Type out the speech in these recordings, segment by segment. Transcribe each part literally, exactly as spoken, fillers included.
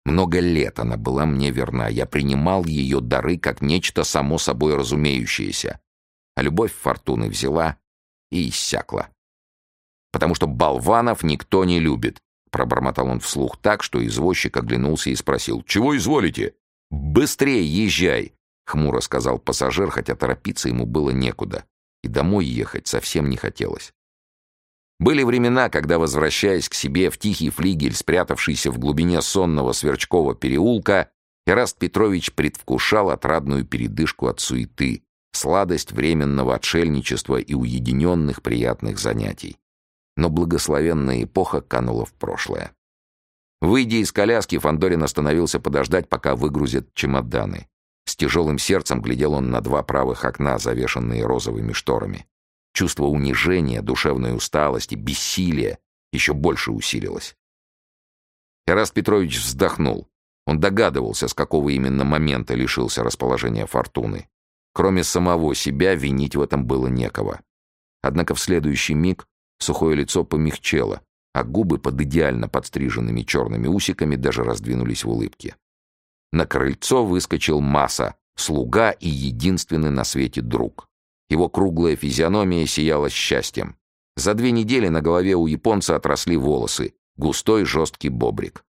Много лет она была мне верна. Я принимал ее дары как нечто само собой разумеющееся. А любовь Фортуны взяла и иссякла. «Потому что болванов никто не любит», — пробормотал он вслух так, что извозчик оглянулся и спросил: «Чего изволите?» «Быстрее езжай», — хмуро сказал пассажир, хотя торопиться ему было некуда, и домой ехать совсем не хотелось. Были времена, когда, возвращаясь к себе в тихий флигель, спрятавшийся в глубине сонного Сверчкова переулка, Эраст Петрович предвкушал отрадную передышку от суеты, сладость временного отшельничества и уединенных приятных занятий. Но благословенная эпоха канула в прошлое. Выйдя из коляски, Фандорин остановился подождать, пока выгрузят чемоданы. С тяжелым сердцем глядел он на два правых окна, завешанные розовыми шторами. Чувство унижения, душевной усталости, бессилия еще больше усилилось. Эраст Петрович вздохнул. Он догадывался, с какого именно момента лишился расположения Фортуны. Кроме самого себя винить в этом было некого. Однако в следующий миг сухое лицо помягчело, а губы под идеально подстриженными черными усиками даже раздвинулись в улыбке. На крыльцо выскочил Маса, слуга и единственный на свете друг. Его круглая физиономия сияла счастьем. За две недели на голове у японца отросли волосы, густой жесткий бобрик.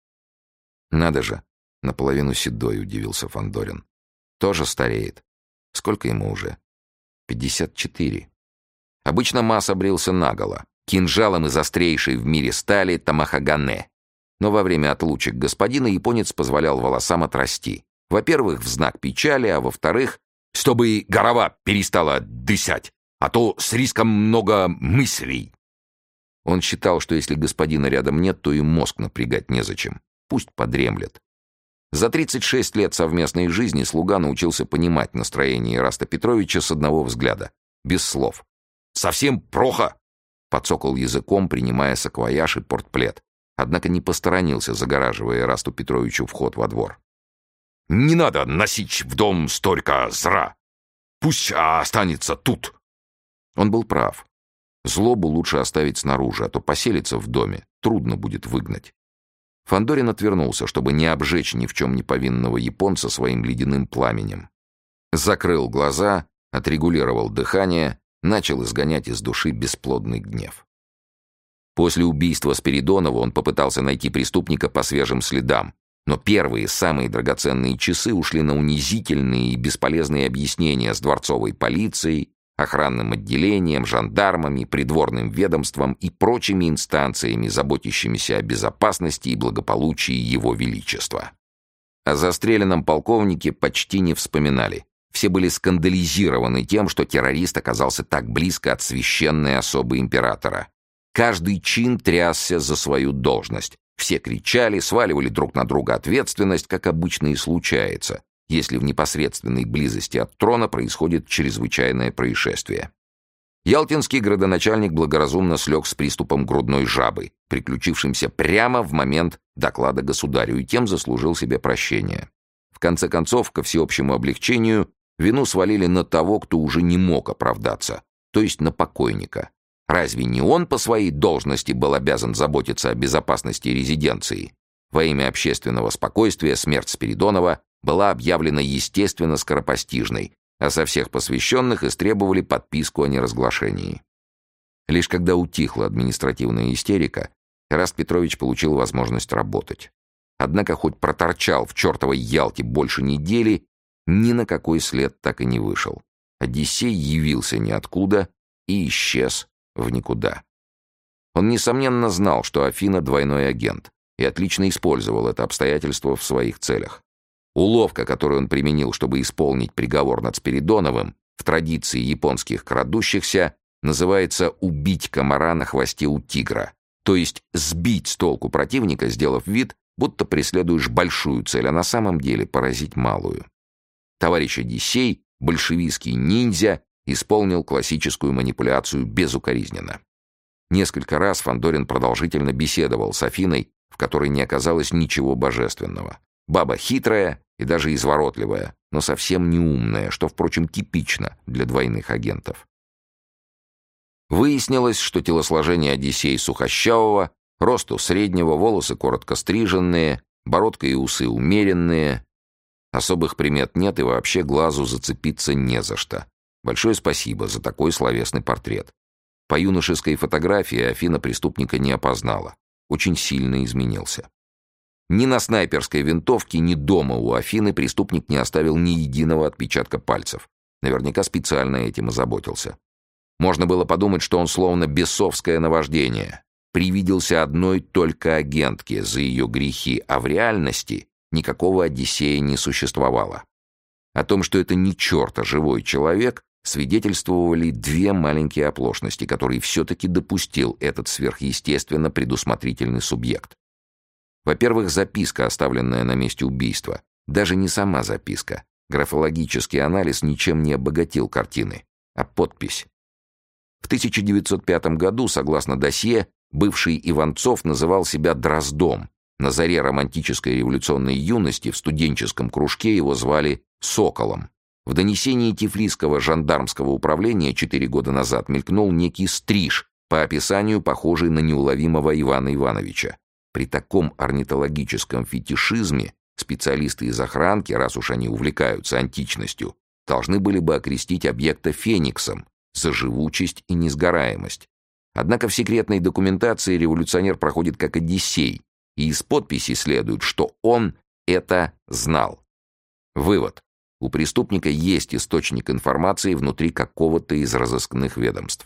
«Надо же, наполовину седой», — удивился Фандорин. «Тоже стареет. Сколько ему уже?» «Пятьдесят четыре». Обычно Маса брился наголо, кинжалом из острейшей в мире стали тамахагане. Но во время отлучек господина японец позволял волосам отрасти. Во-первых, в знак печали, а во-вторых, чтобы голова перестала дышать, а то с риском много мыслей. Он считал, что если господина рядом нет, то и мозг напрягать незачем. Пусть подремлет. За тридцать шесть лет совместной жизни слуга научился понимать настроение Эраста Петровича с одного взгляда, без слов. «Совсем плохо!» — подсокал языком, принимая саквояж и портплет, однако не посторонился, загораживая Эрасту Петровичу вход во двор. «Не надо носить в дом столько зра! Пусть останется тут!» Он был прав. Злобу лучше оставить снаружи, а то поселиться в доме трудно будет выгнать. Фандорин отвернулся, чтобы не обжечь ни в чем не повинного японца своим ледяным пламенем. Закрыл глаза, отрегулировал дыхание, начал изгонять из души бесплодный гнев. После убийства Спиридонова он попытался найти преступника по свежим следам, но первые, самые драгоценные часы ушли на унизительные и бесполезные объяснения с дворцовой полицией, охранным отделением, жандармами, придворным ведомством и прочими инстанциями, заботящимися о безопасности и благополучии Его Величества. О застреленном полковнике почти не вспоминали. Все были скандализированы тем, что террорист оказался так близко от священной особы императора. Каждый чин трясся за свою должность. Все кричали, сваливали друг на друга ответственность, как обычно и случается, если в непосредственной близости от трона происходит чрезвычайное происшествие. Ялтинский градоначальник благоразумно слег с приступом грудной жабы, приключившимся прямо в момент доклада государю, и тем заслужил себе прощение. В конце концов, ко всеобщему облегчению, вину свалили на того, кто уже не мог оправдаться, то есть на покойника. Разве не он по своей должности был обязан заботиться о безопасности резиденции? Во имя общественного спокойствия смерть Спиридонова была объявлена естественно скоропостижной, а со всех посвященных истребовали подписку о неразглашении. Лишь когда утихла административная истерика, Эраст Петрович получил возможность работать. Однако хоть проторчал в чертовой Ялте больше недели, ни на какой след так и не вышел. Одиссей явился ниоткуда и исчез в никуда. Он, несомненно, знал, что Афина — двойной агент, и отлично использовал это обстоятельство в своих целях. Уловка, которую он применил, чтобы исполнить приговор над Спиридоновым, в традиции японских крадущихся, называется «убить комара на хвосте у тигра», то есть сбить с толку противника, сделав вид, будто преследуешь большую цель, а на самом деле поразить малую. Товарищ Одиссей, большевистский ниндзя, исполнил классическую манипуляцию безукоризненно. Несколько раз Фандорин продолжительно беседовал с Афиной, в которой не оказалось ничего божественного. Баба хитрая и даже изворотливая, но совсем не умная, что, впрочем, типично для двойных агентов. Выяснилось, что телосложение Одиссея сухощавого, росту среднего, волосы коротко стриженные, Бородка и усы умеренные, особых примет нет и вообще глазу зацепиться не за что. Большое спасибо за такой словесный портрет. По юношеской фотографии Афина преступника не опознала. Очень сильно изменился. Ни на снайперской винтовке, ни дома у Афины преступник не оставил ни единого отпечатка пальцев. Наверняка специально этим озаботился. Можно было подумать, что он словно бесовское наваждение. Привиделся одной только агентке за ее грехи, а в реальности никакого Одиссея не существовало. О том, что это не черта живой человек, свидетельствовали две маленькие оплошности, которые все-таки допустил этот сверхъестественно предусмотрительный субъект. Во-первых, записка, оставленная на месте убийства. Даже не сама записка. Графологический анализ ничем не обогатил картины, а подпись. В тысяча девятьсот пятом году, согласно досье, бывший Иванцов называл себя Дроздом. На заре романтической революционной юности в студенческом кружке его звали Соколом. В донесении Тифлисского жандармского управления четыре года назад мелькнул некий Стриж, по описанию похожий на неуловимого Ивана Ивановича. При таком орнитологическом фетишизме специалисты из охранки, раз уж они увлекаются античностью, должны были бы окрестить объекта фениксом за живучесть и несгораемость. Однако в секретной документации революционер проходит как Одиссей, и из подписи следует, что он это знал. Вывод. У преступника есть источник информации внутри какого-то из разыскных ведомств.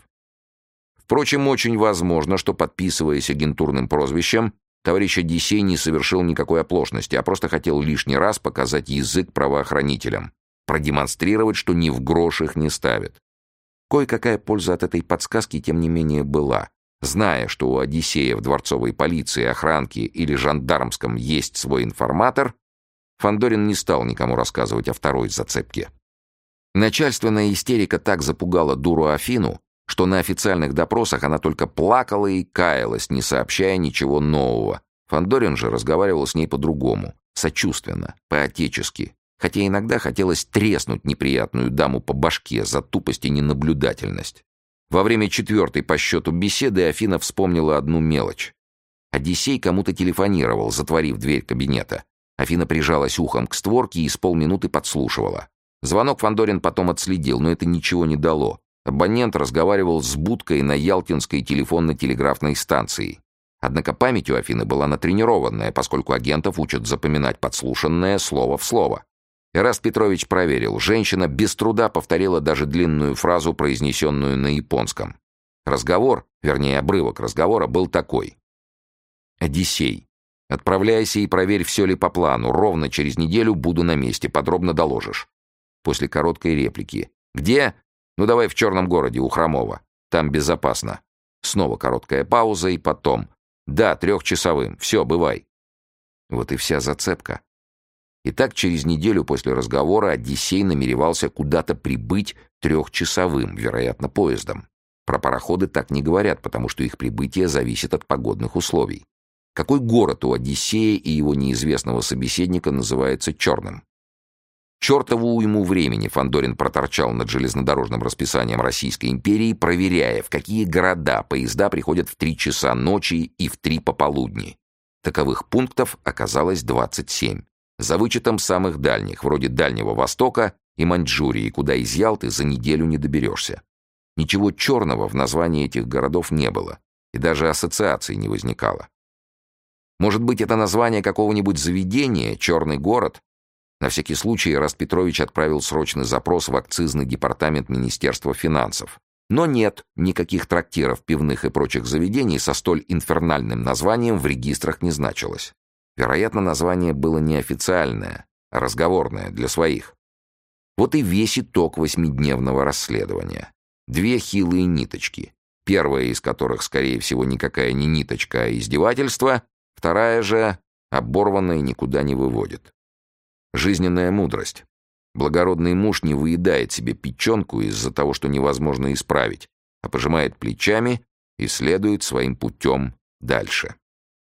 Впрочем, очень возможно, что, подписываясь агентурным прозвищем, товарищ Одиссей не совершил никакой оплошности, а просто хотел лишний раз показать язык правоохранителям, продемонстрировать, что ни в грош их не ставит. Кое-какая польза от этой подсказки, тем не менее, была. Зная, что у Одиссея в дворцовой полиции, охранке или жандармском есть свой информатор, Фандорин не стал никому рассказывать о второй зацепке. Начальственная истерика так запугала дуру Афину, что на официальных допросах она только плакала и каялась, не сообщая ничего нового. Фандорин же разговаривал с ней по-другому, сочувственно, по-отечески, хотя иногда хотелось треснуть неприятную даму по башке за тупость и ненаблюдательность. Во время четвертой по счету беседы Афина вспомнила одну мелочь. Одиссей кому-то телефонировал, затворив дверь кабинета. Афина прижалась ухом к створке и с полминуты подслушивала. Звонок Фандорин потом отследил, но это ничего не дало. Абонент разговаривал с будкой на Ялтинской телефонно-телеграфной станции. Однако память у Афины была натренированная, поскольку агентов учат запоминать подслушанное слово в слово. Эраст Петрович проверил. Женщина без труда повторила даже длинную фразу, произнесенную на японском. Разговор, вернее, обрывок разговора был такой. «Одиссей, отправляйся и проверь, все ли по плану. Ровно через неделю буду на месте. Подробно доложишь». После короткой реплики. «Где? Ну, давай в Черном городе, у Хромова. Там безопасно». Снова короткая пауза и потом. «Да, трехчасовым. Все, бывай». Вот и вся зацепка. Итак, через неделю после разговора Одиссей намеревался куда-то прибыть трехчасовым, вероятно, поездом. Про пароходы так не говорят, потому что их прибытие зависит от погодных условий. Какой город у Одиссея и его неизвестного собеседника называется Черным? Чертову ему времени Фандорин проторчал над железнодорожным расписанием Российской империи, проверяя, в какие города поезда приходят в три часа ночи и в три пополудни. Таковых пунктов оказалось двадцать семь. За вычетом самых дальних, вроде Дальнего Востока и Маньчжурии, куда из Ялты за неделю не доберешься. Ничего черного в названии этих городов не было, и даже ассоциаций не возникало. Может быть, это название какого-нибудь заведения, «Черный город»? На всякий случай Эраст Петрович отправил срочный запрос в акцизный департамент Министерства финансов. Но нет, никаких трактиров, пивных и прочих заведений со столь инфернальным названием в регистрах не значилось. Вероятно, название было неофициальное, а разговорное, для своих. Вот и весь итог восьмидневного расследования. Две хилые ниточки, первая из которых, скорее всего, никакая не ниточка, а издевательство, вторая же оборванная никуда не выводит. Жизненная мудрость. Благородный муж не выедает себе печенку из-за того, что невозможно исправить, а пожимает плечами и следует своим путем дальше.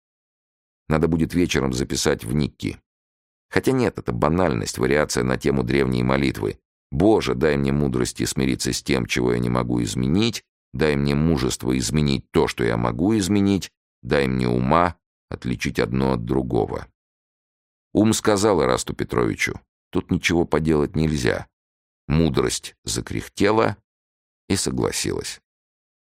Надо будет вечером записать в Никки. Хотя нет, это банальность, вариация на тему древней молитвы. «Боже, дай мне мудрости смириться с тем, чего я не могу изменить, дай мне мужество изменить то, что я могу изменить, дай мне ума отличить одно от другого». Ум сказал Ирасту Петровичу: тут ничего поделать нельзя. Мудрость закряхтела и согласилась.